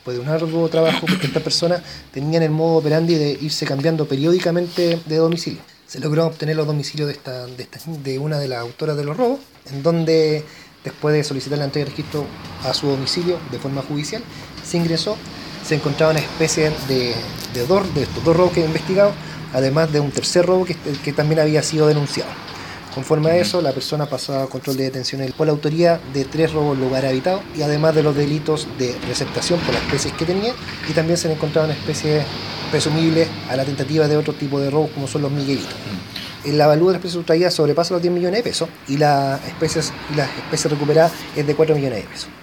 después de un arduo trabajo, porque estas personas tenían el modo operandi de irse cambiando periódicamente de domicilio. Se logró obtener los domicilios de una de las autoras de los robos, en donde, después de solicitar la entrega de registro a su domicilio de forma judicial, se ingresó, se encontraba una especie de estos dos robos que he investigado, además de un tercer robo que también había sido denunciado. Conforme a eso, la persona pasó a control de detención por la autoría de 3 robos en lugar habitado y además de los delitos de receptación por las especies que tenía, y también se le encontraba una especie presumible a la tentativa de otro tipo de robos como son los miguelitos. La valía de las especies sustraídas sobrepasa los 10 millones de pesos y las especies recuperadas es de 4 millones de pesos.